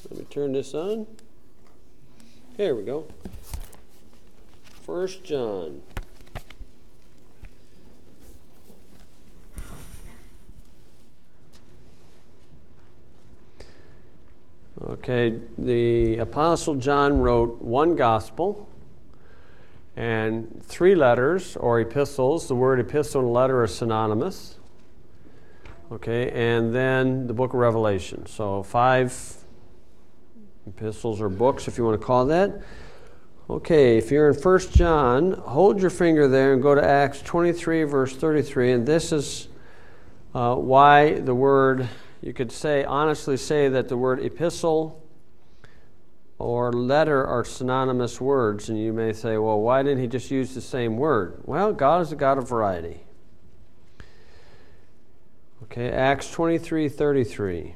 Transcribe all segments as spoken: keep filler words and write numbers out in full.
Let me turn this on. Here we go. First John. Okay, the Apostle John wrote one gospel and three letters or epistles. The word epistle and letter are synonymous. Okay, and then the book of Revelation. So five epistles or books, if you want to call that. Okay, if you're in First John, hold your finger there and go to Acts twenty-three, verse thirty-three. And this is uh, why the word, you could say, honestly say that the word epistle or letter are synonymous words. And you may say, well, why didn't he just use the same word? Well, God is a God of variety. Okay, Acts twenty-three, thirty-three.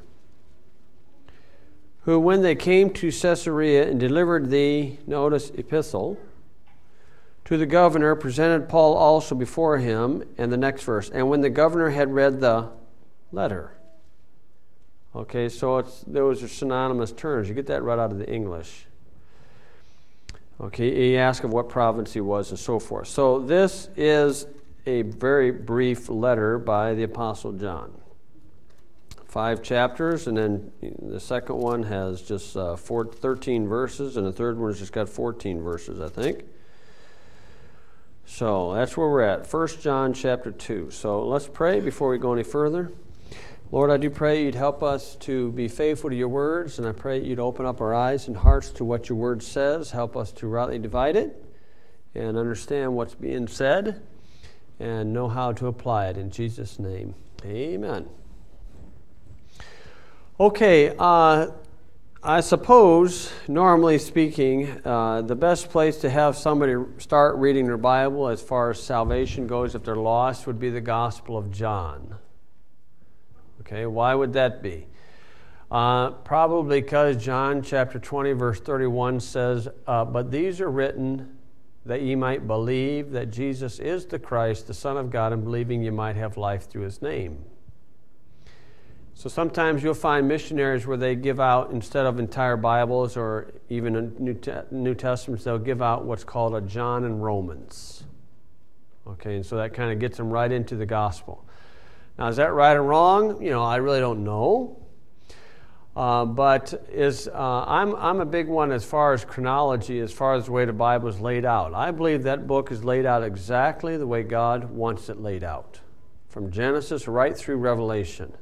Who, when they came to Caesarea and delivered the, notice, epistle, to the governor, presented Paul also before him. And the next verse, and when the governor had read the letter. Okay, so it's those are synonymous terms. You get that right out of the English. Okay, he asked of what province he was and so forth. So this is a very brief letter by the Apostle John. Five chapters, and then the second one has just uh, four, thirteen verses, and the third one has just got fourteen verses, I think. So that's where we're at, First John chapter two. So let's pray before we go any further. Lord, I do pray you'd help us to be faithful to your words, and I pray you'd open up our eyes and hearts to what your word says. Help us to rightly divide it and understand what's being said and know how to apply it. In Jesus' name, amen. Okay, uh, I suppose, normally speaking, uh, the best place to have somebody start reading their Bible as far as salvation goes, if they're lost, would be the Gospel of John. Okay, why would that be? Uh, probably because John chapter twenty, verse thirty-one says, uh, but these are written that ye might believe that Jesus is the Christ, the Son of God, and believing you might have life through his name. So sometimes you'll find missionaries where they give out, instead of entire Bibles or even New, Te- New Testaments, they'll give out what's called a John and Romans. Okay, and so that kind of gets them right into the gospel. Now, is that right or wrong? You know, I really don't know. Uh, but is uh, I'm I'm a big one as far as chronology, as far as the way the Bible is laid out. I believe that book is laid out exactly the way God wants it laid out, from Genesis right through Revelation.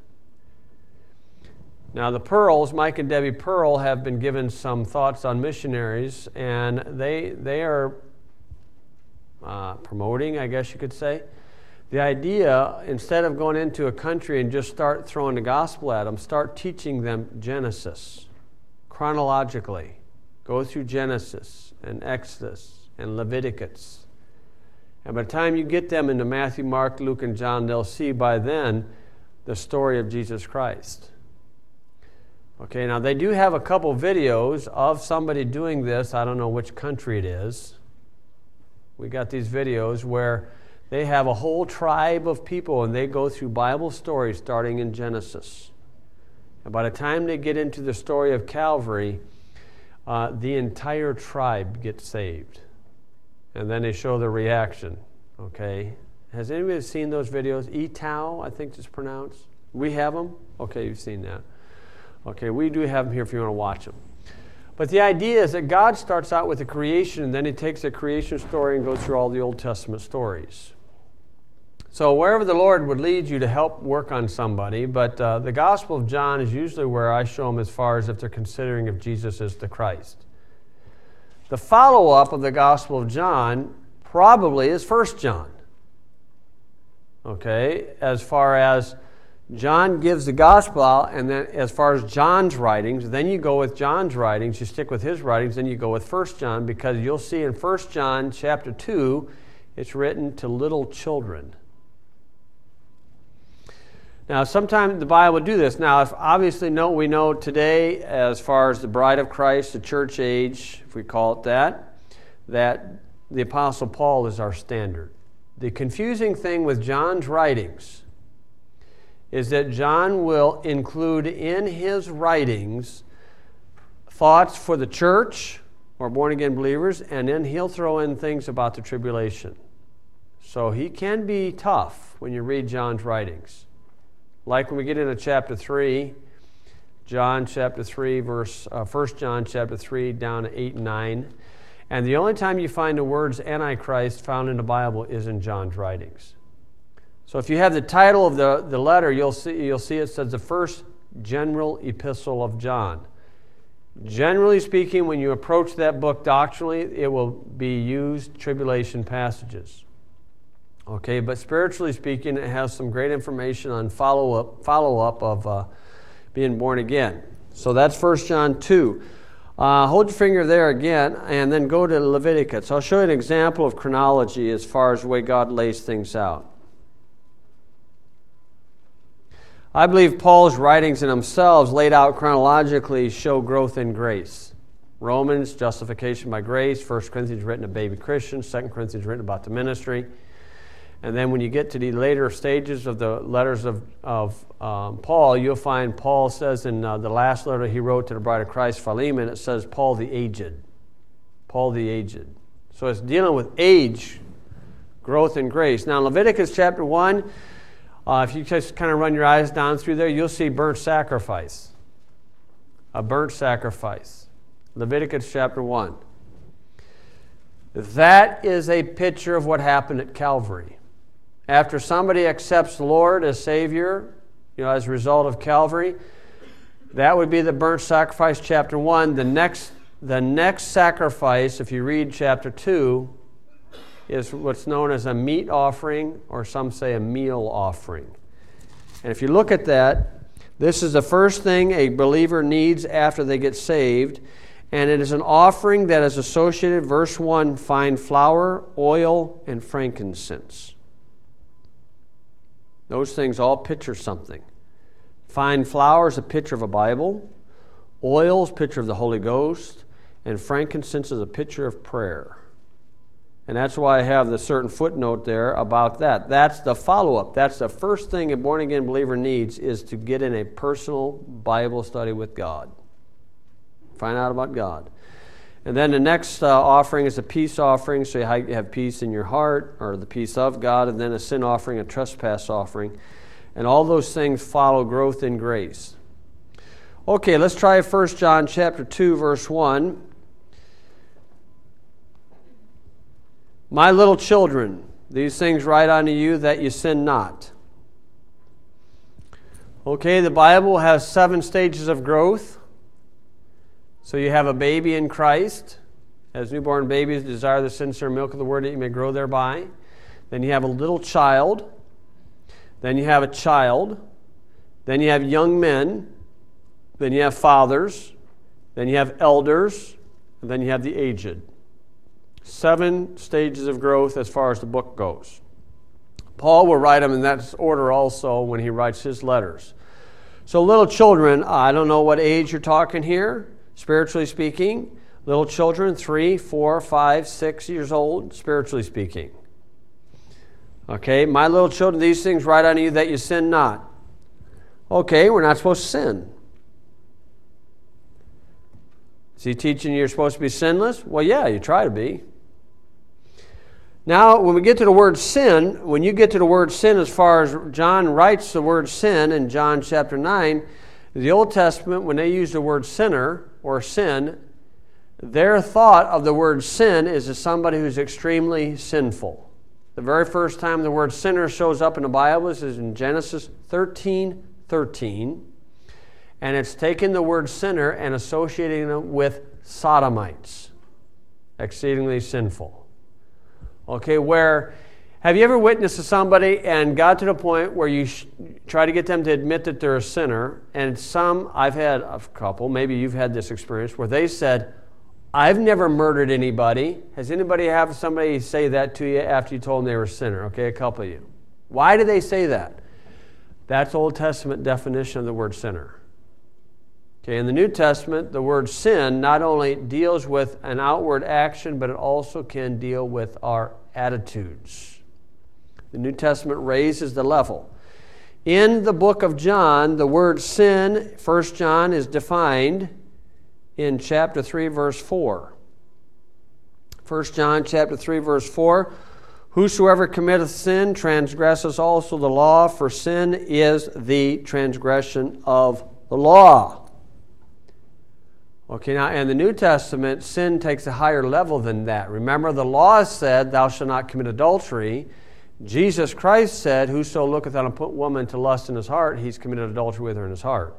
Now, the Pearls, Mike and Debbie Pearl, have been given some thoughts on missionaries, and they they are uh, promoting, I guess you could say, the idea, instead of going into a country and just start throwing the gospel at them, start teaching them Genesis chronologically. Go through Genesis and Exodus and Leviticus. And by the time you get them into Matthew, Mark, Luke, and John, they'll see by then the story of Jesus Christ. Okay, now they do have a couple videos of somebody doing this. I don't know which country it is. We got these videos where they have a whole tribe of people and they go through Bible stories starting in Genesis. And by the time they get into the story of Calvary, uh, the entire tribe gets saved. And then they show the reaction. Okay, has anybody seen those videos? E-Tau, I think it's pronounced. We have them? Okay, you've seen that. Okay, we do have them here if you want to watch them. But the idea is that God starts out with the creation, and then he takes the creation story and goes through all the Old Testament stories. So wherever the Lord would lead you to help work on somebody, but uh, the Gospel of John is usually where I show them as far as if they're considering if Jesus is the Christ. The follow-up of the Gospel of John probably is First John. Okay, as far as John gives the gospel out, and then as far as John's writings, then you go with John's writings, you stick with his writings, then you go with First John, because you'll see in First John chapter two, it's written to little children. Now, sometimes the Bible will do this. Now, if obviously no, we know today, as far as the bride of Christ, the church age, if we call it that, that the Apostle Paul is our standard. The confusing thing with John's writings is that John will include in his writings thoughts for the church or born-again believers, and then he'll throw in things about the tribulation. So he can be tough when you read John's writings. Like when we get into chapter three, John chapter three, verse, uh, First John chapter three, down to eight and nine. And the only time you find the words Antichrist found in the Bible is in John's writings. So if you have the title of the, the letter, you'll see, you'll see it says the first general epistle of John. Generally speaking, when you approach that book doctrinally, it will be used tribulation passages. Okay, but spiritually speaking, it has some great information on follow-up follow-up of uh, being born again. So that's First John two. Uh, hold your finger there again, and then go to Leviticus. I'll show you an example of chronology as far as the way God lays things out. I believe Paul's writings in themselves, laid out chronologically, show growth in grace. Romans, justification by grace. First Corinthians, written to baby Christians. Second Corinthians, written about the ministry. And then when you get to the later stages of the letters of, of um, Paul, you'll find Paul says in uh, the last letter he wrote to the bride of Christ, Philemon, it says Paul the aged. Paul the aged. So it's dealing with age, growth in grace. Now Leviticus chapter one, uh, if you just kind of run your eyes down through there, you'll see burnt sacrifice. A burnt sacrifice. Leviticus chapter one. That is a picture of what happened at Calvary. After somebody accepts the Lord as Savior, you know, as a result of Calvary, that would be the burnt sacrifice, chapter one. The next, the next sacrifice, if you read chapter two, is what's known as a meat offering, or some say a meal offering. And if you look at that, this is the first thing a believer needs after they get saved, and it is an offering that is associated, verse one, fine flour, oil, and frankincense. Those things all picture something. Fine flour is a picture of a Bible. Oil is a picture of the Holy Ghost. And frankincense is a picture of prayer. And that's why I have the certain footnote there about that. That's the follow-up. That's the first thing a born-again believer needs, is to get in a personal Bible study with God. Find out about God. And then the next uh, offering is a peace offering, so you have peace in your heart, or the peace of God, and then a sin offering, a trespass offering. And all those things follow growth in grace. Okay, let's try First John chapter two, verse one. My little children, these things write unto you, that you sin not. Okay, the Bible has seven stages of growth. So you have a baby in Christ. As newborn babies desire the sincere milk of the word, that you may grow thereby. Then you have a little child. Then you have a child. Then you have young men. Then you have fathers. Then you have elders. And then you have the aged. Seven stages of growth as far as the book goes. Paul will write them in that order also when he writes his letters. So little children, I don't know what age you're talking here. Spiritually speaking, little children, three, four, five, six years old, spiritually speaking. Okay, my little children, these things write unto you, that you sin not. Okay, we're not supposed to sin. Is he teaching you're supposed to be sinless? Well, yeah, you try to be. Now, when we get to the word sin, when you get to the word sin, as far as John writes the word sin in John chapter nine, the Old Testament, when they use the word sinner or sin, their thought of the word sin is as somebody who's extremely sinful. The very first time the word sinner shows up in the Bible is in Genesis thirteen thirteen, and it's taking the word sinner and associating it with sodomites, exceedingly sinful. Okay, where, have you ever witnessed to somebody and got to the point where you sh- try to get them to admit that they're a sinner, and some, I've had a couple, maybe you've had this experience, where they said, I've never murdered anybody. Has anybody have somebody say that to you after you told them they were a sinner? Okay, a couple of you. Why do they say that? That's Old Testament definition of the word sinner. Okay, in the New Testament, the word sin not only deals with an outward action, but it also can deal with our attitudes. The New Testament raises the level. In the book of John, the word sin, First John, is defined in chapter three, verse four. First John chapter three, verse four. Whosoever committeth sin transgresseth also the law, for sin is the transgression of the law. Okay, now in the New Testament, sin takes a higher level than that. Remember, the law said, thou shalt not commit adultery. Jesus Christ said, whoso looketh on a woman to lust in his heart, he's committed adultery with her in his heart.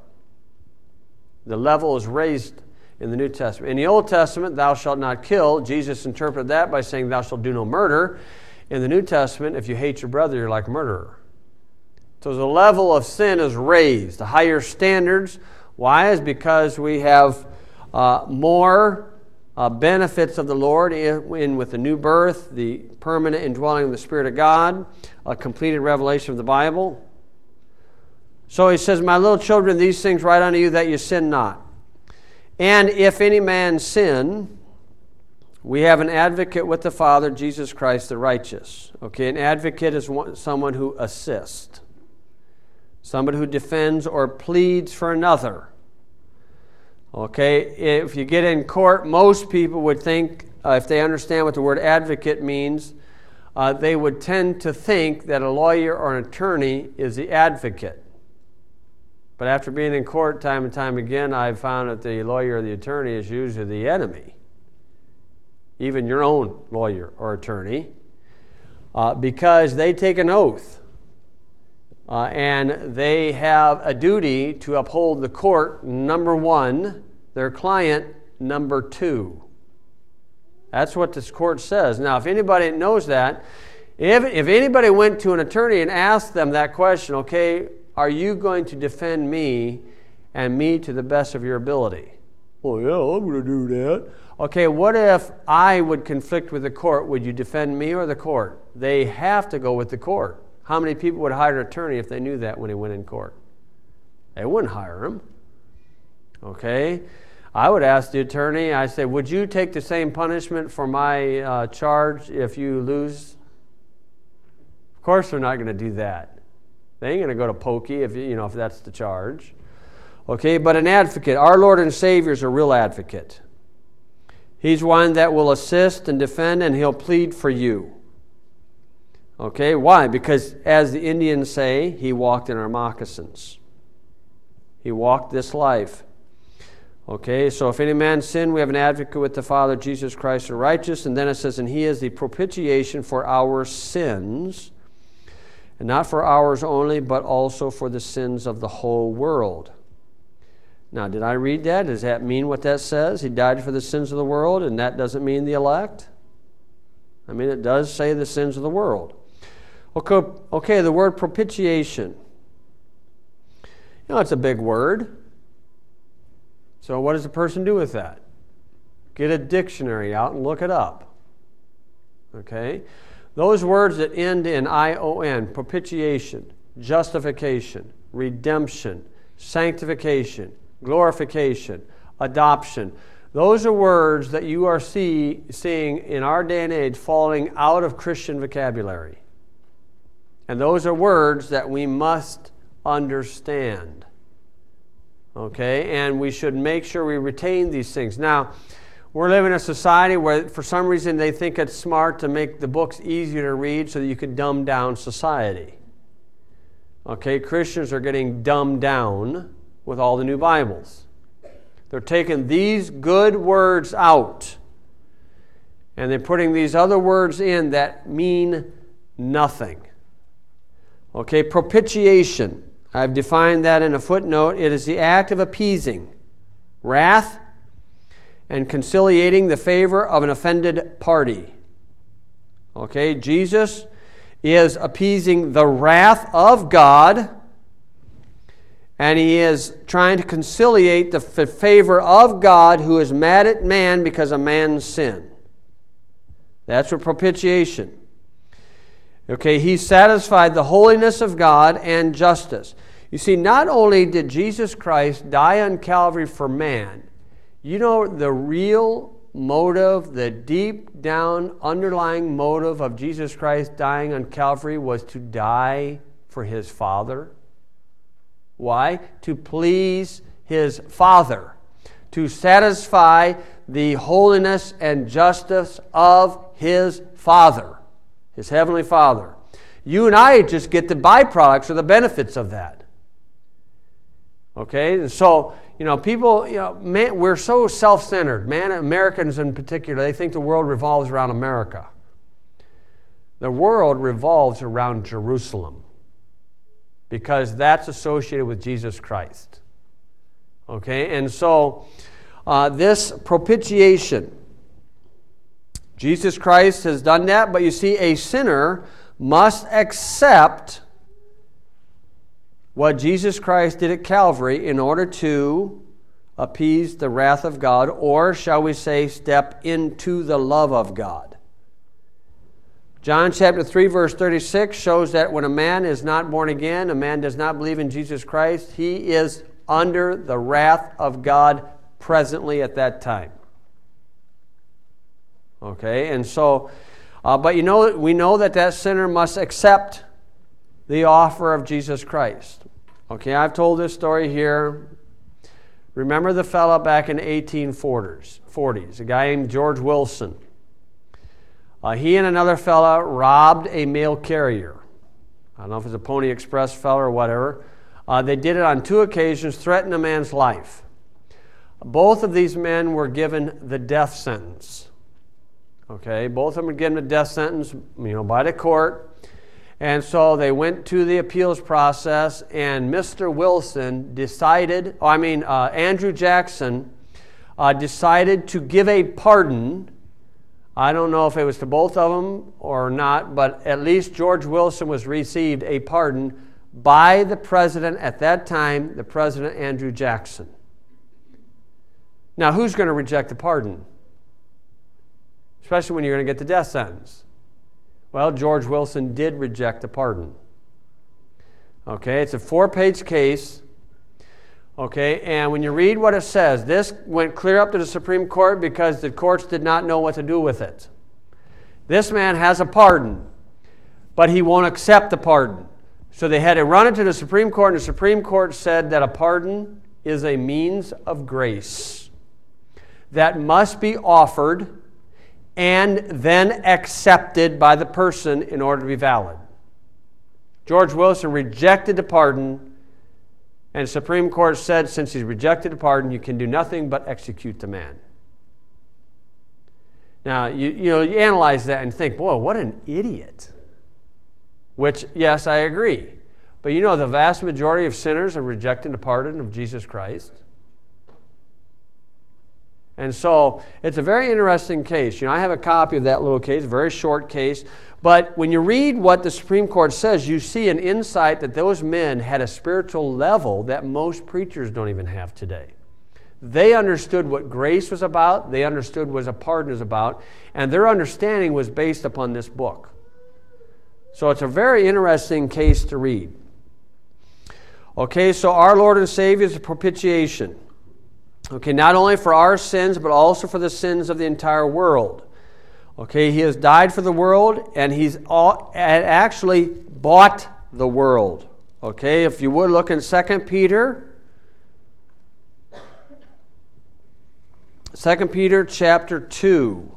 The level is raised in the New Testament. In the Old Testament, thou shalt not kill. Jesus interpreted that by saying, thou shalt do no murder. In the New Testament, if you hate your brother, you're like a murderer. So the level of sin is raised. The higher standards. Why? Is because we have uh, more uh, benefits of the Lord in, in with the new birth, the permanent indwelling of the Spirit of God, a completed revelation of the Bible. So he says, my little children, these things write unto you that you sin not. And if any man sin, we have an advocate with the Father, Jesus Christ the righteous. Okay, an advocate is one, someone who assists, somebody who defends or pleads for another. Okay, if you get in court, most people would think, uh, if they understand what the word advocate means, uh, they would tend to think that a lawyer or an attorney is the advocate. But after being in court time and time again, I've found that the lawyer or the attorney is usually the enemy. Even your own lawyer or attorney, uh, because they take an oath uh, and they have a duty to uphold the court, number one, their client, number two. That's what this court says. Now, if anybody knows that, if, if anybody went to an attorney and asked them that question, okay, are you going to defend me and me to the best of your ability? Well, yeah, I'm going to do that. Okay, what if I would conflict with the court? Would you defend me or the court? They have to go with the court. How many people would hire an attorney if they knew that when he went in court? They wouldn't hire him. Okay? I would ask the attorney, I say, would you take the same punishment for my uh, charge if you lose? Of course they're not going to do that. They ain't going to go to pokey if, you know, if that's the charge. Okay, but an advocate, our Lord and Savior is a real advocate. He's one that will assist and defend, and he'll plead for you. Okay, why? Because as the Indians say, he walked in our moccasins. He walked this life. Okay, so if any man sin, we have an advocate with the Father, Jesus Christ the righteous. And then it says, and he is the propitiation for our sins, and not for ours only, but also for the sins of the whole world. Now, did I read that? Does that mean what that says? He died for the sins of the world, and that doesn't mean the elect? I mean, it does say the sins of the world. Okay, okay, the word propitiation. You know, it's a big word. So what does a person do with that? Get a dictionary out and look it up. Okay? Those words that end in I O N, propitiation, justification, redemption, sanctification, glorification, adoption. Those are words that you are see, seeing in our day and age falling out of Christian vocabulary. And those are words that we must understand. Okay? And we should make sure we retain these things. Now, we're living in a society where for some reason they think it's smart to make the books easier to read so that you can dumb down society. Okay? Christians are getting dumbed down with all the new Bibles. They're taking these good words out and they're putting these other words in that mean nothing. Okay, propitiation. I've defined that in a footnote. It is the act of appeasing wrath and conciliating the favor of an offended party. Okay, Jesus is appeasing the wrath of God, and he is trying to conciliate the favor of God who is mad at man because of man's sin. That's what propitiation. Okay, he satisfied the holiness of God and justice. You see, not only did Jesus Christ die on Calvary for man, you know the real motive, the deep down underlying motive of Jesus Christ dying on Calvary was to die for his Father. Why? To please his Father. to satisfy the holiness and justice of His Father, His Heavenly Father. You and I just get the byproducts or the benefits of that. Okay? And so, you know, people, you know, man, we're so self-centered. Man, Americans in particular, they think the world revolves around America. The world revolves around Jerusalem because that's associated with Jesus Christ. Okay? And so, uh, this propitiation, Jesus Christ has done that, but you see, a sinner must accept what Jesus Christ did at Calvary in order to appease the wrath of God, or shall we say, step into the love of God. John chapter three, verse thirty-six shows that when a man is not born again, a man does not believe in Jesus Christ, he is under the wrath of God presently at that time. Okay, and so, uh, but you know, we know that that sinner must accept the offer of Jesus Christ. Okay, I've told this story here. Remember the fella back in the eighteen forties, a guy named George Wilson. Uh, he and another fella robbed a mail carrier. I don't know if it's a Pony Express fella or whatever. Uh, they did it on two occasions, threatened a man's life. Both of these men were given the death sentence. Okay, both of them were given a death sentence, you know, by the court. And so they went to the appeals process, and Mister Wilson decided, oh, I mean, uh, Andrew Jackson uh, decided to give a pardon. I don't know if it was to both of them or not, but at least George Wilson was received a pardon by the president at that time, the President Andrew Jackson. Now, who's going to reject the pardon? Especially when you're going to get the death sentence. Well, George Wilson did reject the pardon. Okay, it's a four-page case. Okay, and when you read what it says, this went clear up to the Supreme Court because the courts did not know what to do with it. This man has a pardon, but he won't accept the pardon. So they had to run it to the Supreme Court, and the Supreme Court said that a pardon is a means of grace that must be offered and then accepted by the person in order to be valid. George Wilson rejected the pardon, and the Supreme Court said, since he's rejected the pardon, you can do nothing but execute the man. Now, you, you know, you analyze that and think, boy, what an idiot. Which, yes, I agree. But you know, the vast majority of sinners are rejecting the pardon of Jesus Christ. And so it's a very interesting case. You know, I have a copy of that little case, a very short case. But when you read what the Supreme Court says, you see an insight that those men had a spiritual level that most preachers don't even have today. They understood what grace was about. They understood what a pardon is about. And their understanding was based upon this book. So it's a very interesting case to read. Okay, so our Lord and Savior is a propitiation. Okay, not only for our sins, but also for the sins of the entire world. Okay, He has died for the world, and He's all, and actually bought the world. Okay, if you would look in Second Peter. Second Peter chapter two.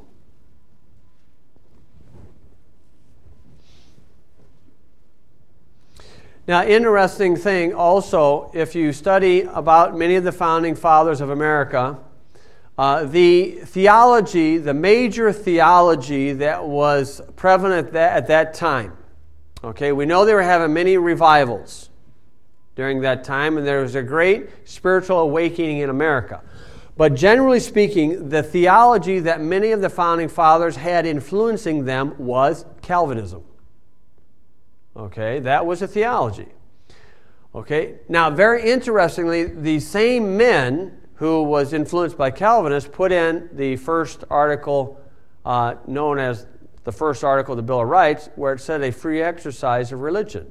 Now, interesting thing also, if you study about many of the founding fathers of America, uh, the theology, the major theology that was prevalent at that, at that time, okay, we know they were having many revivals during that time, and there was a great spiritual awakening in America. But generally speaking, the theology that many of the founding fathers had influencing them was Calvinism. Okay, that was a theology. Okay, now very interestingly, the same men who was influenced by Calvinists put in the first article uh, known as the first article of the Bill of Rights, where it said a free exercise of religion.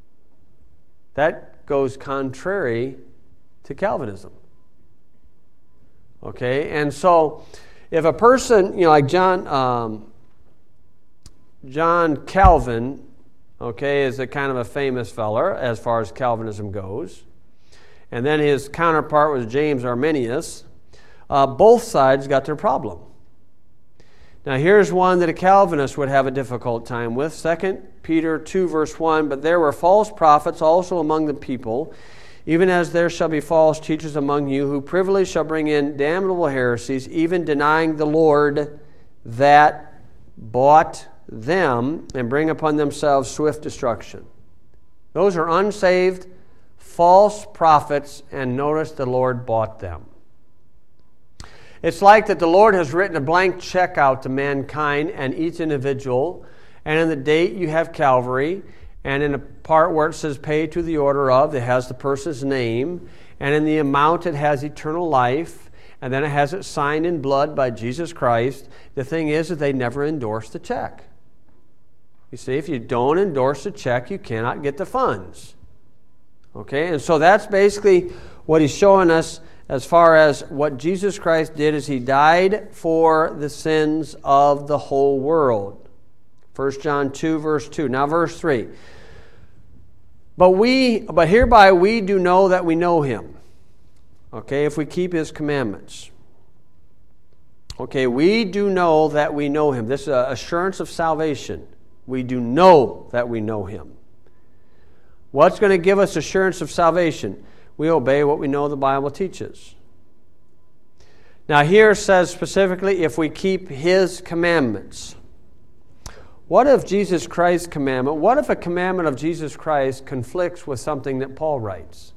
That goes contrary to Calvinism. Okay, and so if a person, you know, like John, um, John Calvin, okay, is a kind of a famous feller as far as Calvinism goes. And then his counterpart was James Arminius. uh, both sides got their problem. Now here's one that a Calvinist would have a difficult time with. Second Peter two verse one, but there were false prophets also among the people, even as there shall be false teachers among you, who privily shall bring in damnable heresies, even denying the Lord that bought them, and bring upon themselves swift destruction. Those are unsaved, false prophets, and notice the Lord bought them. It's like that the Lord has written a blank check out to mankind and each individual, and in the date you have Calvary, and in the part where it says pay to the order of, it has the person's name, and in the amount it has eternal life, and then it has it signed in blood by Jesus Christ. The thing is that they never endorse the check. You see, if you don't endorse the check, you cannot get the funds. Okay, and so that's basically what he's showing us as far as what Jesus Christ did, is he died for the sins of the whole world. First John two, verse two. Now verse three. But we, but hereby we do know that we know him. Okay, if we keep his commandments. Okay, we do know that we know him. This is an assurance of salvation. We do know that we know him. What's going to give us assurance of salvation? We obey what we know the Bible teaches. Now here it says specifically, if we keep his commandments. What if Jesus Christ's commandment, what if a commandment of Jesus Christ conflicts with something that Paul writes?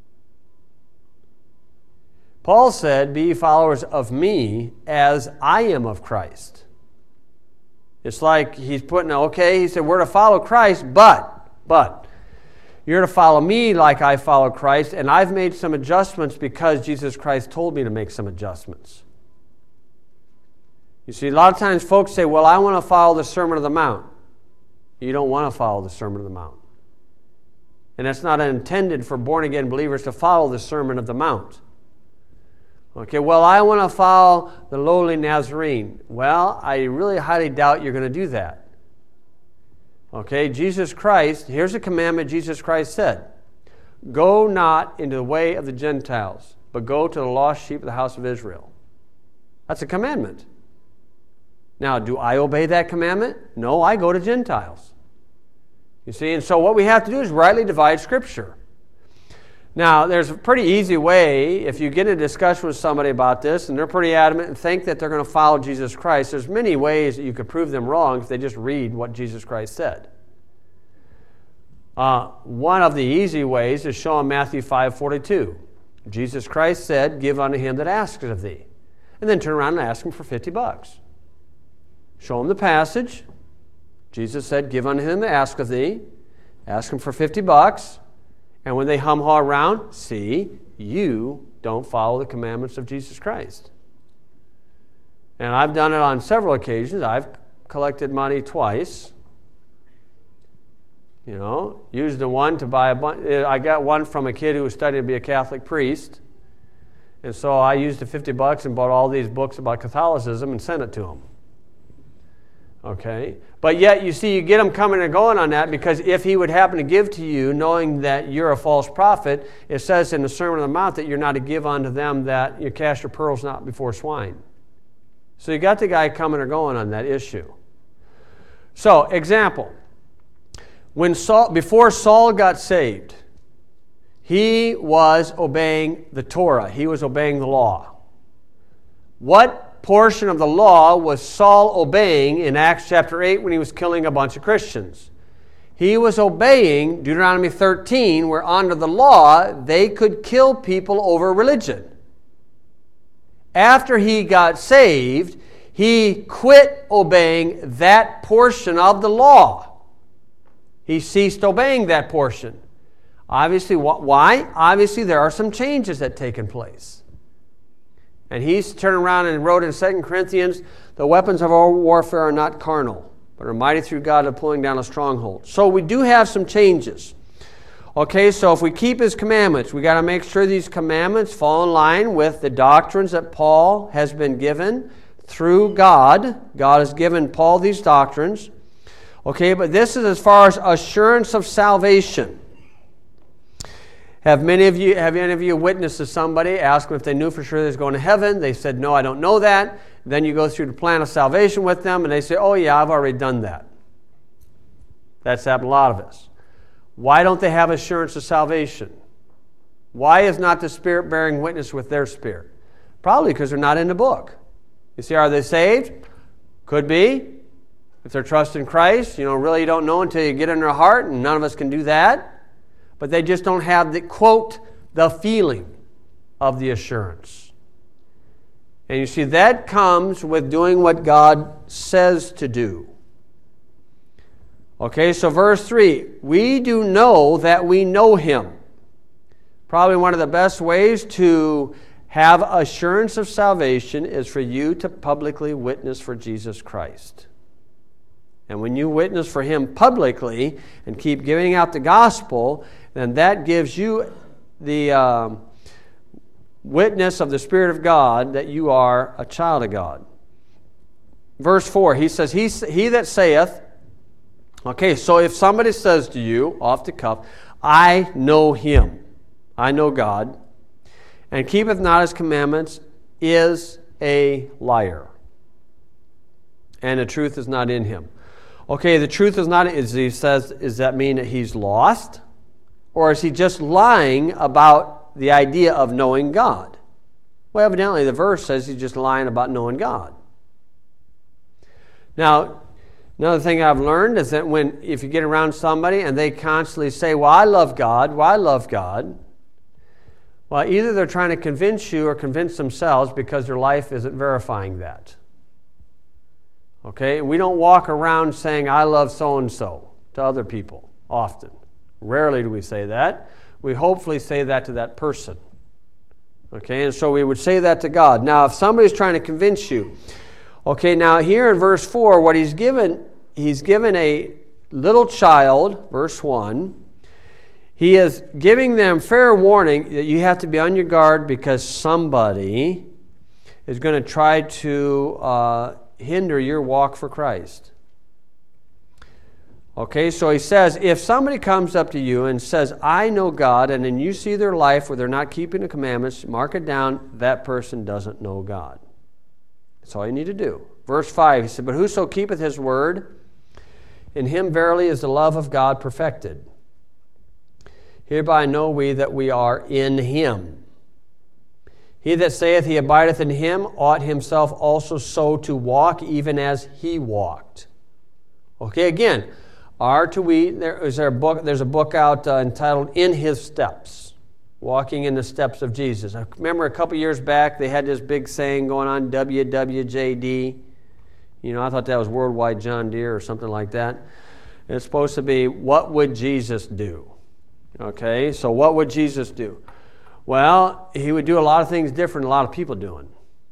Paul said, be followers of me as I am of Christ. It's like he's putting, okay, he said, we're to follow Christ, but, but, you're to follow me like I follow Christ, and I've made some adjustments because Jesus Christ told me to make some adjustments. You see, a lot of times folks say, well, I want to follow the Sermon on the Mount. You don't want to follow the Sermon on the Mount. And that's not intended for born-again believers to follow the Sermon of the Mount. Okay, well, I want to follow the lowly Nazarene. Well, I really highly doubt you're going to do that. Okay, Jesus Christ, here's a commandment Jesus Christ said. Go not into the way of the Gentiles, but go to the lost sheep of the house of Israel. That's a commandment. Now, do I obey that commandment? No, I go to Gentiles. You see, and so what we have to do is rightly divide Scripture. Now, there's a pretty easy way, if you get in a discussion with somebody about this, and they're pretty adamant and think that they're going to follow Jesus Christ, there's many ways that you could prove them wrong if they just read what Jesus Christ said. Uh, one of the easy ways is shown in Matthew five forty-two. Jesus Christ said, give unto him that asketh of thee. And then turn around and ask him for fifty bucks. Show him the passage. Jesus said, give unto him that asketh of thee. Ask him for fifty bucks. And when they hum-haw around, see, you don't follow the commandments of Jesus Christ. And I've done it on several occasions. I've collected money twice. You know, used the one to buy a bunch. I got one from a kid who was studying to be a Catholic priest. And so I used the fifty bucks and bought all these books about Catholicism and sent it to him. Okay? But yet, you see, you get him coming and going on that, because if he would happen to give to you, knowing that you're a false prophet, it says in the Sermon on the Mount that you're not to give unto them that you cast your pearls not before swine. So you got the guy coming or going on that issue. So, example. When Saul, before Saul got saved, he was obeying the Torah. He was obeying the law. What portion of the law was Saul obeying in Acts chapter eight when he was killing a bunch of Christians? He was obeying Deuteronomy thirteen, where under the law they could kill people over religion. After he got saved, he quit obeying that portion of the law. He ceased obeying that portion. Obviously, why? Obviously, there are some changes that have taken place. And he's turned around and wrote in Second Corinthians, the weapons of our warfare are not carnal, but are mighty through God to pulling down a stronghold. So we do have some changes. Okay, so if we keep his commandments, we got to make sure these commandments fall in line with the doctrines that Paul has been given through God. God has given Paul these doctrines. Okay, but this is as far as assurance of salvation. Have many of you, have any of you witnessed to somebody, ask them if they knew for sure they was going to heaven? They said, no, I don't know that. Then you go through the plan of salvation with them, and they say, oh yeah, I've already done that. That's happened to a lot of us. Why don't they have assurance of salvation? Why is not the Spirit bearing witness with their spirit? Probably because they're not in the book. You see, are they saved? Could be. If they're trusting Christ, you know, really you don't know until you get in their heart, and none of us can do that. But they just don't have the, quote, the feeling of the assurance. And you see, that comes with doing what God says to do. Okay, so verse three, we do know that we know Him. Probably one of the best ways to have assurance of salvation is for you to publicly witness for Jesus Christ. And when you witness for Him publicly and keep giving out the gospel, then that gives you the um, witness of the Spirit of God that you are a child of God. Verse four, he says, He, he that saith, okay, so if somebody says to you, off the cuff, I know Him, I know God, and keepeth not His commandments, is a liar, and the truth is not in him. Okay, the truth is not, is he says, does that mean that he's lost? Or is he just lying about the idea of knowing God? Well, evidently the verse says he's just lying about knowing God. Now, another thing I've learned is that when, if you get around somebody and they constantly say, well, I love God, well, I love God, well, either they're trying to convince you or convince themselves because their life isn't verifying that. Okay? We don't walk around saying, I love so-and-so to other people often. Rarely do we say that. We hopefully say that to that person. Okay? And so we would say that to God. Now, if somebody's trying to convince you, okay, now here in verse four, what he's given, he's given a little child, verse one, he is giving them fair warning that you have to be on your guard because somebody is going to try to uh, hinder your walk for Christ. Okay, so he says, if somebody comes up to you and says, I know God, and then you see their life where they're not keeping the commandments, mark it down, that person doesn't know God. That's all you need to do. Verse five, he said, but whoso keepeth his word, in him verily is the love of God perfected. Hereby know we that we are in him. He that saith he abideth in him ought himself also so to walk, even as he walked. Okay, again, are to we, there is there a book, there's a book out uh, entitled In His Steps, Walking in the Steps of Jesus. I remember a couple years back, they had this big saying going on, W W J D. You know, I thought that was Worldwide John Deere or something like that. And it's supposed to be, what would Jesus do? Okay, so what would Jesus do? Well, he would do a lot of things different than a lot of people doing.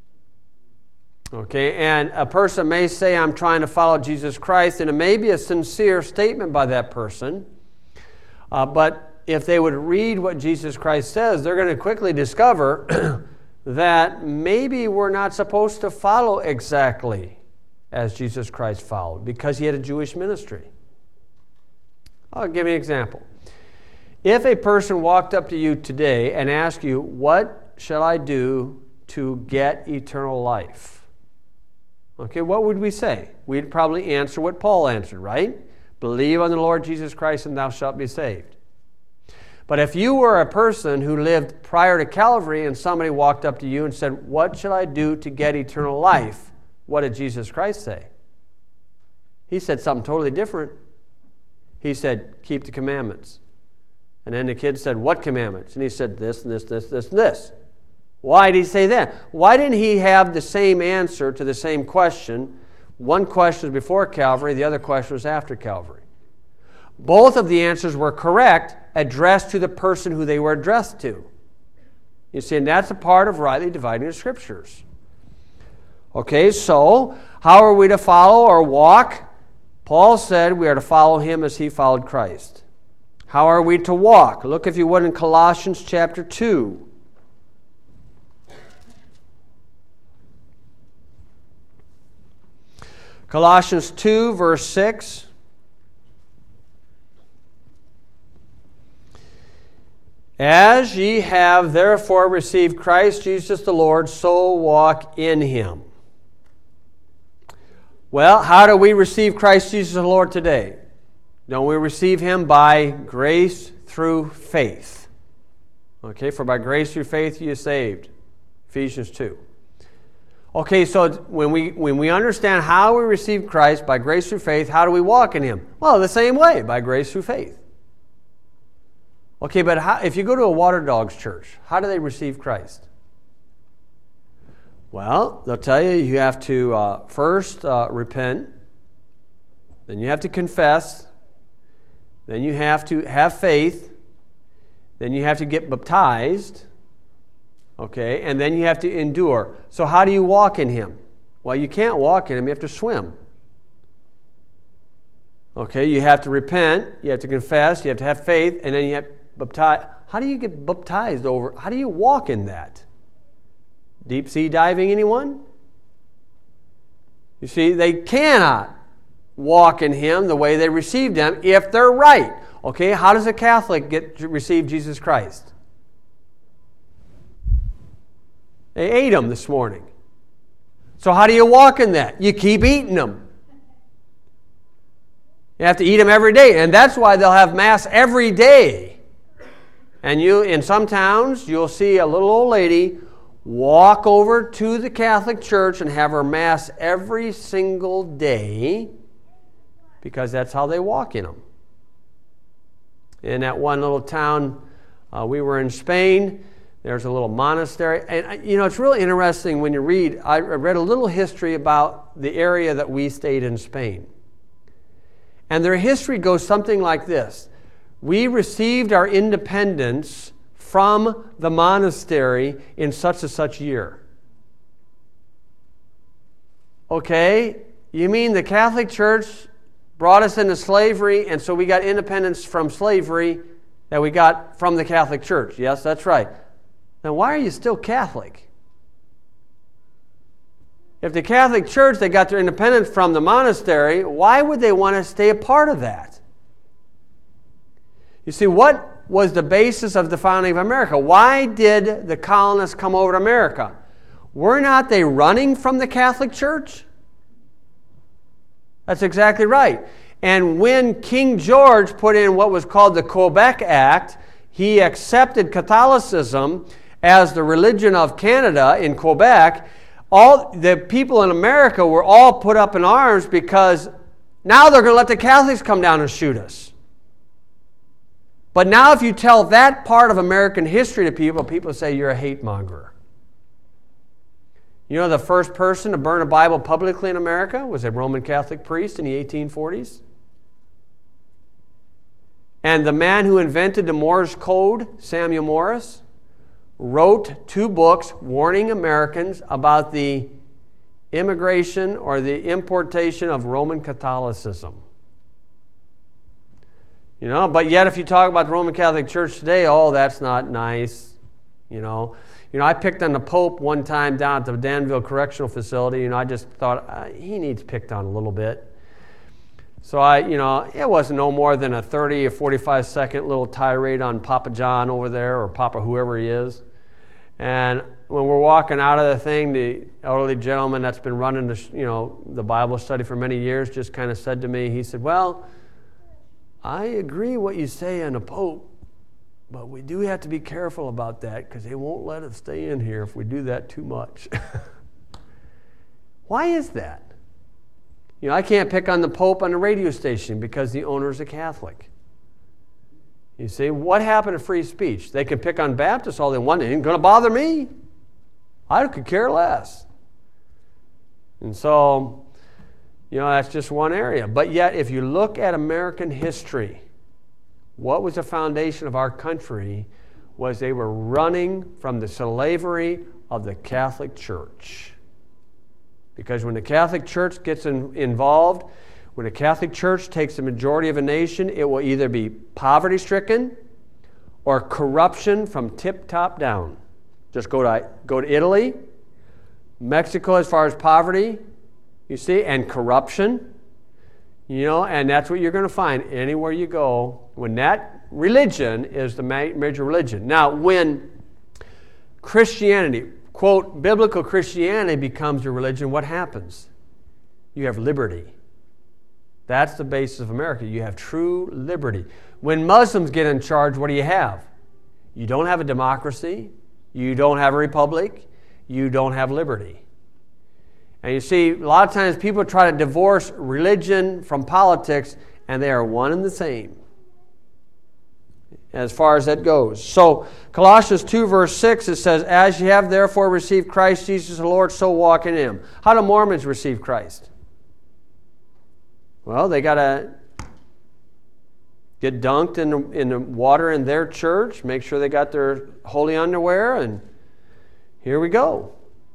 Okay, and a person may say, I'm trying to follow Jesus Christ, and it may be a sincere statement by that person, uh, but if they would read what Jesus Christ says, they're going to quickly discover that maybe we're not supposed to follow exactly as Jesus Christ followed, because he had a Jewish ministry. I'll give you an example. If a person walked up to you today and asked you, what shall I do to get eternal life? Okay, what would we say? We'd probably answer what Paul answered, right? Believe on the Lord Jesus Christ and thou shalt be saved. But if you were a person who lived prior to Calvary and somebody walked up to you and said, what shall I do to get eternal life? What did Jesus Christ say? He said something totally different. He said, keep the commandments. And then the kid said, what commandments? And he said, this, and this, this, this, and this. Why did he say that? Why didn't he have the same answer to the same question? One question was before Calvary, the other question was after Calvary. Both of the answers were correct, addressed to the person who they were addressed to. You see, and that's a part of rightly dividing the Scriptures. Okay, so how are we to follow or walk? Paul said we are to follow him as he followed Christ. How are we to walk? Look, if you would, in Colossians chapter two. Colossians two, verse six. As ye have therefore received Christ Jesus the Lord, so walk in him. Well, how do we receive Christ Jesus the Lord today? Don't we receive him by grace through faith? Okay, for by grace through faith you are saved. Ephesians two. Okay, so when we when we understand how we receive Christ by grace through faith, how do we walk in him? Well, the same way, by grace through faith. Okay, but how, if you go to a Water Dogs church, how do they receive Christ? Well, they'll tell you you have to uh, first uh, repent, then you have to confess, then you have to have faith, then you have to get baptized, okay, and then you have to endure. So how do you walk in him? Well, you can't walk in him, you have to swim. Okay, you have to repent, you have to confess, you have to have faith, and then you have to baptize. How do you get baptized over? How do you walk in that? Deep sea diving, anyone? You see, they cannot walk in him the way they received him if they're right. Okay, how does a Catholic get to receive Jesus Christ? They ate him this morning. So how do you walk in that? You keep eating them. You have to eat them every day, and that's why they'll have Mass every day. And you, in some towns, you'll see a little old lady walk over to the Catholic Church and have her Mass every single day because that's how they walk in them. In that one little town, uh, we were in Spain, there's a little monastery. And, you know, it's really interesting when you read, I read a little history about the area that we stayed in Spain. And their history goes something like this. We received our independence from the monastery in such and such year. Okay, you mean the Catholic Church brought us into slavery, and so we got independence from slavery that we got from the Catholic Church? Yes, that's right. Then why are you still Catholic? If the Catholic Church, they got their independence from the monastery, why would they want to stay a part of that? You see, what was the basis of the founding of America? Why did the colonists come over to America? Were not they running from the Catholic Church? That's exactly right. And when King George put in what was called the Quebec Act, he accepted Catholicism as the religion of Canada in Quebec. All the people in America were all put up in arms because now they're going to let the Catholics come down and shoot us. But now if you tell that part of American history to people, people say you're a hate monger. You know, the first person to burn a Bible publicly in America was a Roman Catholic priest in the eighteen forties. And the man who invented the Morse code, Samuel Morse, wrote two books warning Americans about the immigration or the importation of Roman Catholicism. You know, but yet if you talk about the Roman Catholic Church today, oh, that's not nice. You know, you know, I picked on the Pope one time down at the Danville Correctional Facility. You know, I just thought uh, he needs picked on a little bit. So I, you know, it wasn't no more than a thirty or forty-five second little tirade on Papa John over there or Papa whoever he is. And when we're walking out of the thing, the elderly gentleman that's been running the, you know, the Bible study for many years just kind of said to me, he said, well, I agree what you say on the Pope, but we do have to be careful about that because they won't let us stay in here if we do that too much. Why is that? You know, I can't pick on the Pope on the radio station because the owner's a Catholic. You see, what happened to free speech? They can pick on Baptists all they want. It ain't going to bother me. I could care less. And so, you know, that's just one area. But yet, if you look at American history, what was the foundation of our country was they were running from the slavery of the Catholic Church. Because when the Catholic Church gets in, involved, when the Catholic Church takes the majority of a nation, it will either be poverty-stricken or corruption from tip-top down. Just go to, go to Italy, Mexico as far as poverty, you see, and corruption, you know, and that's what you're going to find anywhere you go. When that religion is the ma- major religion. Now, when Christianity, quote, biblical Christianity becomes a religion, what happens? You have liberty. That's the basis of America. You have true liberty. When Muslims get in charge, what do you have? You don't have a democracy. You don't have a republic. You don't have liberty. And you see, a lot of times people try to divorce religion from politics, and they are one and the same as far as that goes. So, Colossians two, verse six, it says, "As ye have therefore received Christ Jesus the Lord, so walk in Him." How do Mormons receive Christ? Well, they got to get dunked in the, in the water in their church, make sure they got their holy underwear, and here we go.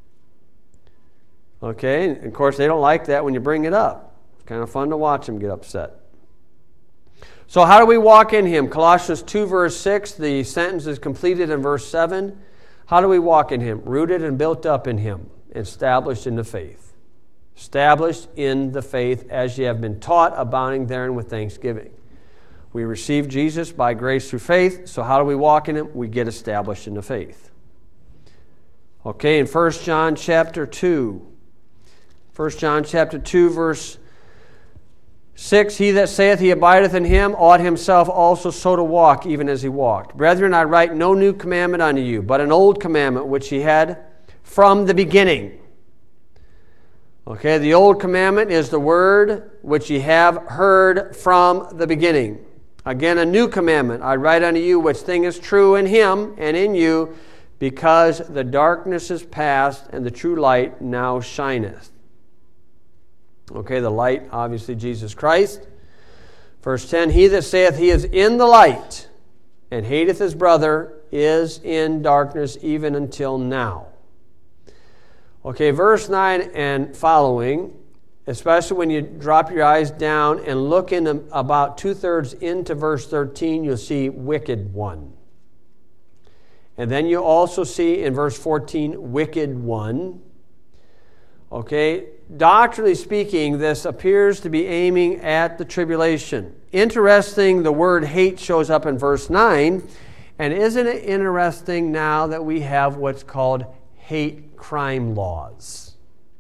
Okay, and of course they don't like that when you bring it up. It's kind of fun to watch them get upset. So how do we walk in Him? Colossians two, verse six, the sentence is completed in verse seven. How do we walk in Him? Rooted and built up in Him, established in the faith. Established in the faith as ye have been taught, abounding therein with thanksgiving. We receive Jesus by grace through faith, so how do we walk in Him? We get established in the faith. Okay, in First John chapter two, First John chapter two, verse six, "He that saith he abideth in Him ought himself also so to walk, even as He walked. Brethren, I write no new commandment unto you, but an old commandment which He had from the beginning." Okay, the old commandment is the word which ye have heard from the beginning. Again, a new commandment I write unto you, which thing is true in Him and in you, because the darkness is past and the true light now shineth. Okay, the light, obviously Jesus Christ. Verse ten, "He that saith he is in the light and hateth his brother is in darkness even until now." Okay, verse nine and following, especially when you drop your eyes down and look in the, about two-thirds into verse thirteen, you'll see wicked one. And then you also see in verse fourteen, wicked one. Okay, doctrinally speaking, this appears to be aiming at the tribulation. Interesting, the word hate shows up in verse nine. And isn't it interesting now that we have what's called hate crime laws?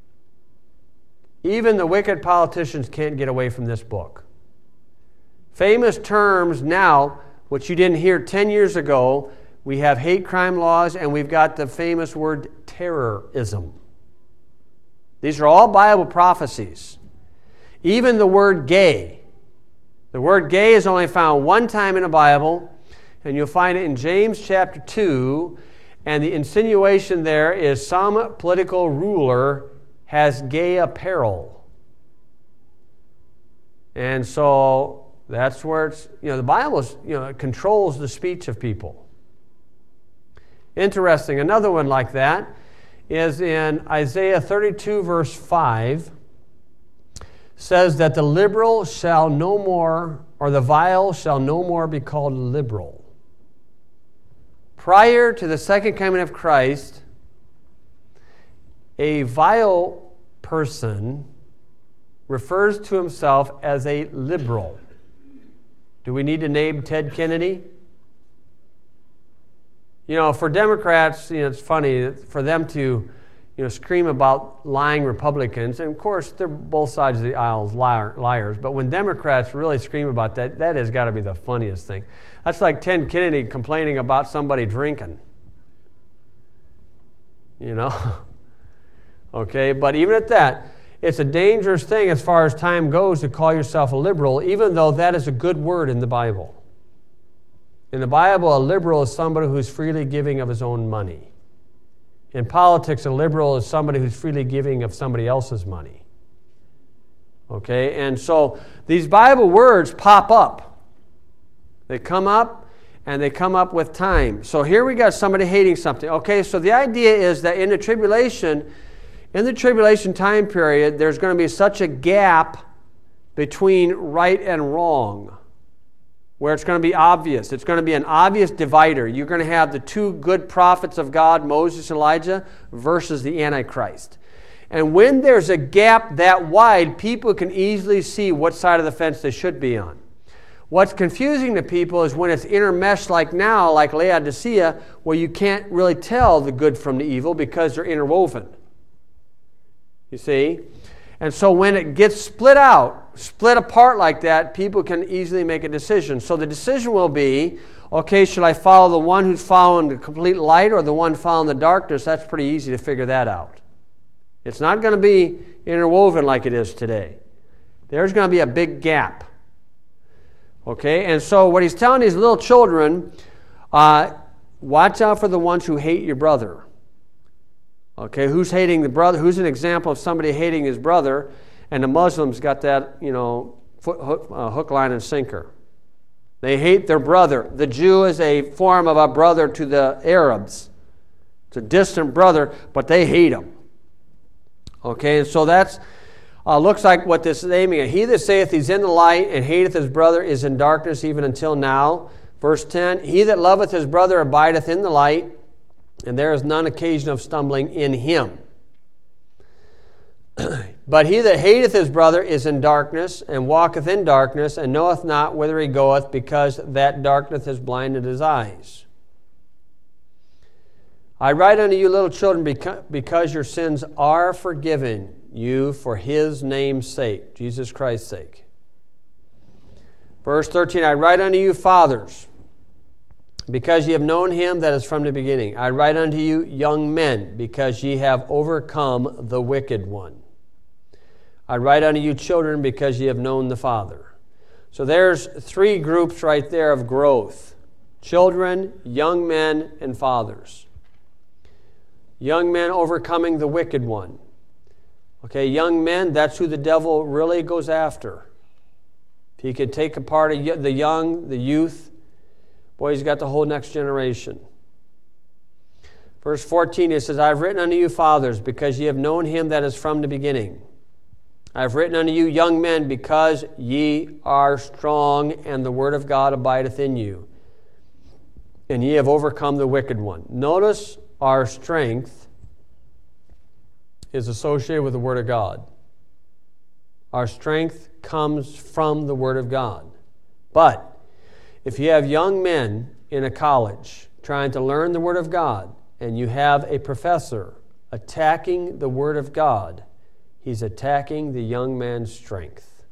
Even the wicked politicians can't get away from this book. Famous terms now, which you didn't hear ten years ago, we have hate crime laws, and we've got the famous word terrorism. These are all Bible prophecies. Even the word gay. The word gay is only found one time in the Bible, and you'll find it in James chapter two, and the insinuation there is some political ruler has gay apparel. And so that's where it's, you know, the Bible is, you know, it controls the speech of people. Interesting. Another one like that is in Isaiah thirty-two, verse five, says that the liberal shall no more, or the vile shall no more be called liberal. Prior to the second coming of Christ, a vile person refers to himself as a liberal. Do we need to name Ted Kennedy? You know, for Democrats, you know, it's funny for them to, you know, scream about lying Republicans, and of course they're both sides of the aisle liar, liars. But when Democrats really scream about that, that has got to be the funniest thing. That's like Ted Kennedy complaining about somebody drinking. You know, okay. But even at that, it's a dangerous thing as far as time goes to call yourself a liberal, even though that is a good word in the Bible. In the Bible, a liberal is somebody who's freely giving of his own money. In politics, a liberal is somebody who's freely giving of somebody else's money. Okay, and so these Bible words pop up. They come up, and they come up with time. So here we got somebody hating something. Okay, so the idea is that in the tribulation, in the tribulation time period, there's going to be such a gap between right and wrong, where it's going to be obvious. It's going to be an obvious divider. You're going to have the two good prophets of God, Moses and Elijah, versus the Antichrist. And when there's a gap that wide, people can easily see what side of the fence they should be on. What's confusing to people is when it's intermeshed like now, like Laodicea, where you can't really tell the good from the evil because they're interwoven. You see? And so when it gets split out, split apart like that, people can easily make a decision. So the decision will be, okay, should I follow the one who's following the complete light or the one following the darkness? That's pretty easy to figure that out. It's not going to be interwoven like it is today. There's going to be a big gap. Okay, and so what he's telling these little children, uh, watch out for the ones who hate your brother. Okay, who's hating the brother? Who's an example of somebody hating his brother? And the Muslims got that, you know, foot, hook, uh, hook, line, and sinker. They hate their brother. The Jew is a form of a brother to the Arabs. It's a distant brother, but they hate him. Okay, and so that's uh, looks like what this is aiming at. He that saith he's in the light and hateth his brother is in darkness even until now. Verse ten, he that loveth his brother abideth in the light, and there is none occasion of stumbling in him. But he that hateth his brother is in darkness, and walketh in darkness, and knoweth not whither he goeth, because that darkness has blinded his eyes. I write unto you, little children, because your sins are forgiven you for his name's sake, Jesus Christ's sake. Verse thirteen, I write unto you, fathers, because ye have known him that is from the beginning. I write unto you, young men, because ye have overcome the wicked one. I write unto you, children, because ye have known the Father. So there's three groups right there of growth. Children, young men, and fathers. Young men overcoming the wicked one. Okay, young men, that's who the devil really goes after. If he could take apart the young, the youth, boy, he's got the whole next generation. Verse fourteen, it says, I have written unto you, fathers, because ye have known him that is from the beginning. I have written unto you, young men, because ye are strong, and the word of God abideth in you, and ye have overcome the wicked one. Notice our strength is associated with the word of God. Our strength comes from the word of God. But if you have young men in a college trying to learn the word of God, and you have a professor attacking the word of God, he's attacking the young man's strength.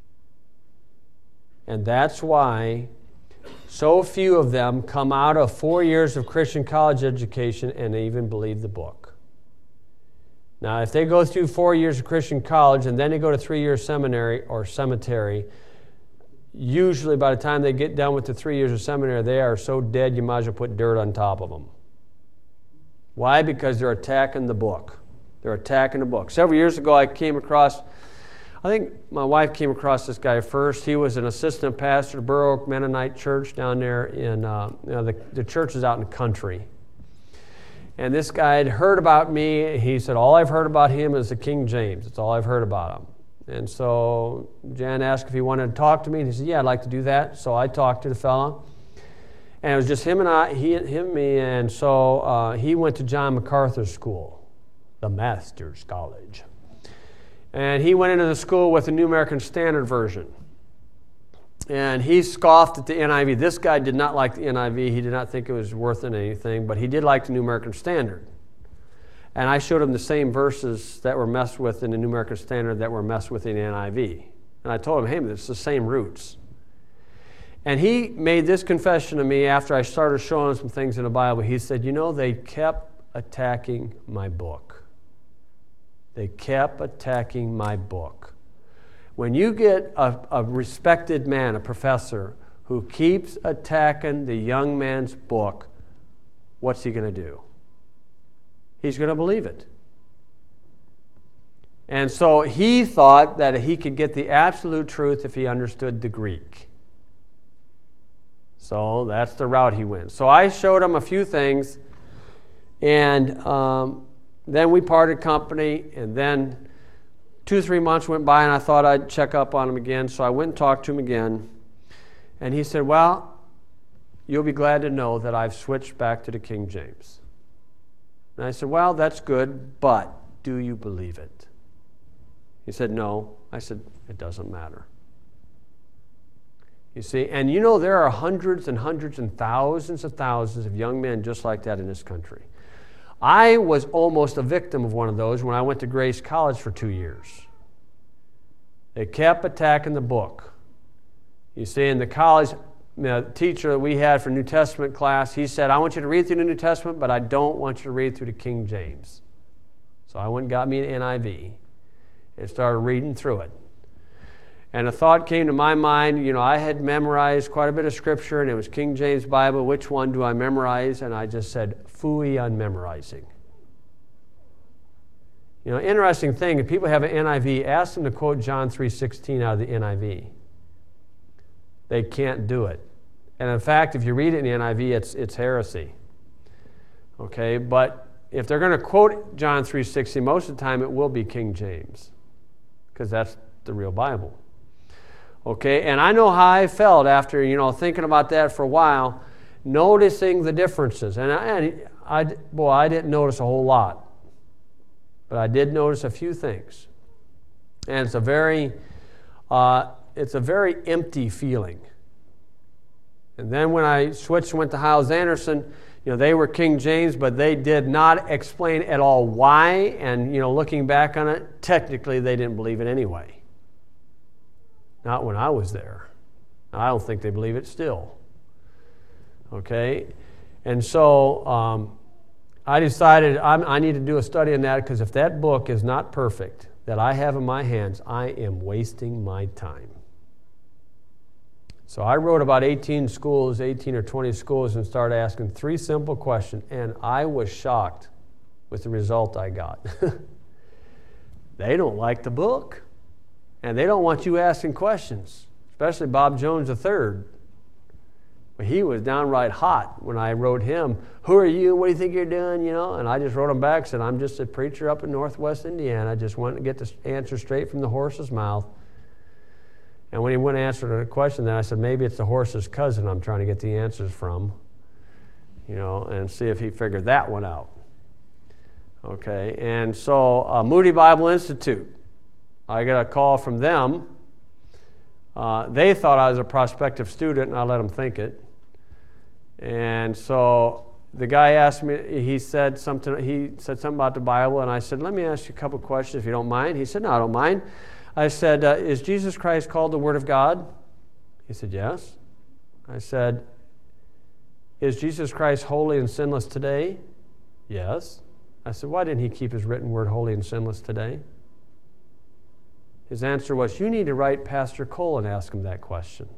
And that's why so few of them come out of four years of Christian college education and they even believe the book. Now, if they go through four years of Christian college and then they go to three-year seminary or cemetery, usually by the time they get done with the three years of seminary, they are so dead you might as well put dirt on top of them. Why? Because they're attacking the book. They're attacking the book. Several years ago, I came across, I think my wife came across this guy first. He was an assistant pastor at Burr Oak Mennonite Church down there in, uh, you know, the, the church is out in the country. And this guy had heard about me. He said, all I've heard about him is the King James. That's all I've heard about him. And so Jan asked if he wanted to talk to me. And he said, yeah, I'd like to do that. So I talked to the fellow. And it was just him and I, he, him and me. And so uh, he went to John MacArthur School, the Master's College. And he went into the school with the New American Standard Version. And he scoffed at the N I V. This guy did not like the N I V. He did not think it was worth anything, but he did like the New American Standard. And I showed him the same verses that were messed with in the New American Standard that were messed with in the N I V. And I told him, hey, it's the same roots. And he made this confession to me after I started showing him some things in the Bible. He said, you know, they kept attacking my book. They kept attacking my book. When you get a, a respected man, a professor, who keeps attacking the young man's book, what's he going to do? He's going to believe it. And so he thought that he could get the absolute truth if he understood the Greek. So that's the route he went. So I showed him a few things, and um, then we parted company, and then two, three months went by, and I thought I'd check up on him again. So I went and talked to him again. And he said, well, you'll be glad to know that I've switched back to the King James. And I said, well, that's good, but do you believe it? He said, no. I said, it doesn't matter. You see, and you know there are hundreds and hundreds and thousands of thousands of young men just like that in this country. I was almost a victim of one of those when I went to Grace College for two years. They kept attacking the book. You see, in the college the teacher that we had for New Testament class, he said, I want you to read through the New Testament, but I don't want you to read through the King James. So I went and got me an N I V and started reading through it. And a thought came to my mind, you know, I had memorized quite a bit of scripture, and it was King James Bible. Which one do I memorize? And I just said, phooey on memorizing. You know, interesting thing, if people have an N I V, ask them to quote John three sixteen out of the N I V. They can't do it. And in fact, if you read it in the N I V, it's, it's heresy. Okay, but if they're going to quote John three sixteen, most of the time it will be King James, because that's the real Bible. Okay, and I know how I felt after, you know, thinking about that for a while, noticing the differences. And I, and I boy, I didn't notice a whole lot, but I did notice a few things. And it's a very, uh, it's a very empty feeling. And then when I switched and went to Hyles Anderson, you know, they were King James, but they did not explain at all why. And, you know, looking back on it, technically they didn't believe it anyway. Not when I was there. I don't think they believe it still. Okay? And so um, I decided I'm, I need to do a study on that, because if that book is not perfect that I have in my hands, I am wasting my time. So I wrote about eighteen schools, eighteen or twenty schools, and started asking three simple questions, and I was shocked with the result I got. They don't like the book, and they don't want you asking questions, especially Bob Jones the third. He was downright hot when I wrote him, who are you, what do you think you're doing, you know? And I just wrote him back, said, I'm just a preacher up in Northwest Indiana. I just want to get the answer straight from the horse's mouth. And when he wouldn't answer the question, then I said, maybe it's the horse's cousin I'm trying to get the answers from, you know, and see if he figured that one out. Okay, and so uh, Moody Bible Institute, I got a call from them. Uh, they thought I was a prospective student, and I let them think it. And so the guy asked me, he said something, he said something about the Bible, and I said, let me ask you a couple questions if you don't mind. He said, no, I don't mind. I said, uh, is Jesus Christ called the Word of God? He said, yes. I said, is Jesus Christ holy and sinless today? Yes. I said, why didn't he keep his written word holy and sinless today? His answer was, you need to write Pastor Cole and ask him that question.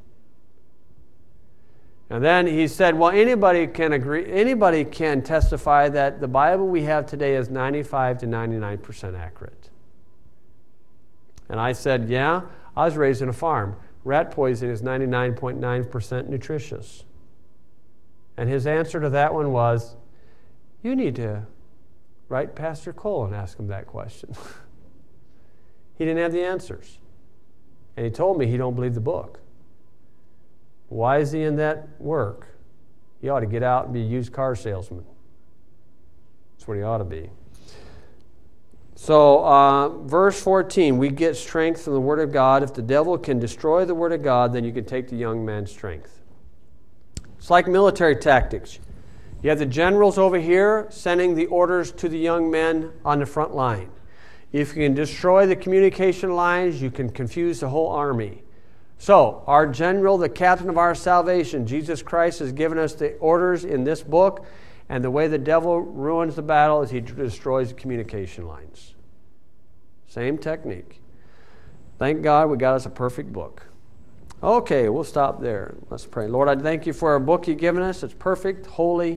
And then he said, well, anybody can agree, anybody can testify that the Bible we have today is ninety-five to ninety-nine percent accurate. And I said, yeah, I was raised in a farm. Rat poison is ninety-nine point nine percent nutritious. And his answer to that one was, you need to write Pastor Cole and ask him that question. He didn't have the answers. And he told me he don't believe the book. Why is he in that work? He ought to get out and be a used car salesman. That's what he ought to be. So, uh, verse fourteen, we get strength from the Word of God. If the devil can destroy the Word of God, then you can take the young man's strength. It's like military tactics. You have the generals over here sending the orders to the young men on the front line. If you can destroy the communication lines, you can confuse the whole army. So, our general, the captain of our salvation, Jesus Christ, has given us the orders in this book, and the way the devil ruins the battle is he destroys the communication lines. Same technique. Thank God we got us a perfect book. Okay, we'll stop there. Let's pray. Lord, I thank you for our book you've given us. It's perfect, holy,